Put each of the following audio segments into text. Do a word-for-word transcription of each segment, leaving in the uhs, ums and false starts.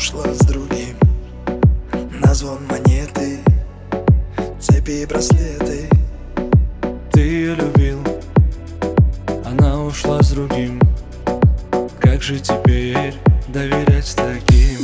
ушла с другим. На звон монеты, цепи и браслеты. Ты ее любил, она ушла с другим. Как же теперь доверять таким?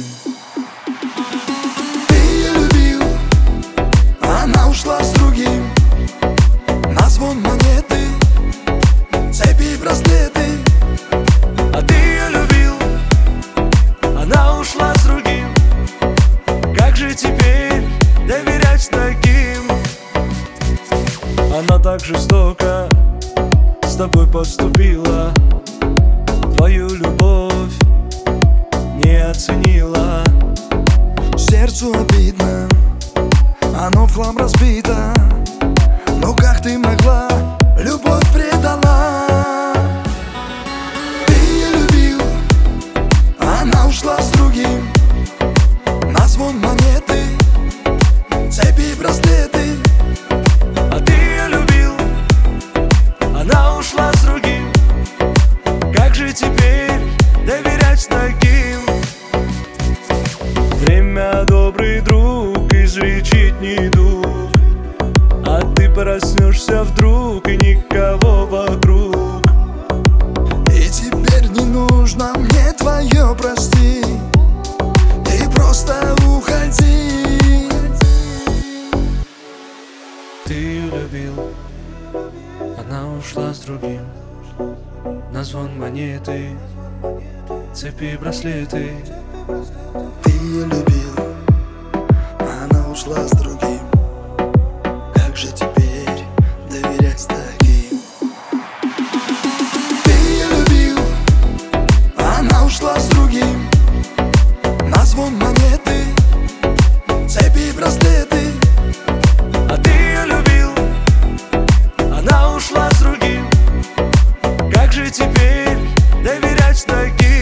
Ты ее любил, она ушла с другим. На звон монеты, цепи и браслеты. А ты ее любил, она ушла с другим. Как же теперь доверять таким? Она так жестоко с тобой поступила, твою любовь не оценила. Сердцу обидно, оно в хлам разбито. Но как ты могла, любовь предала? Ты ее любил, она ушла с другим. На звон монеты, цепи и браслеты. А ты ее любил, она ушла с другим. Как же теперь доверять таким? Время добрый друг, излечить недуг. А ты проснешься вдруг и никого вокруг. И теперь не нужно мне твое прости. Ты просто уходи. Ты ее любил, она ушла с другим. На звон монеты, цепи и браслеты. Ты ее любил, она ушла с другим. Как же теперь доверять таким? Ты ее любил, она ушла с другим. На звон монеты, цепи и браслеты. А ты ее любил, она ушла с другим. Как же теперь доверять таким?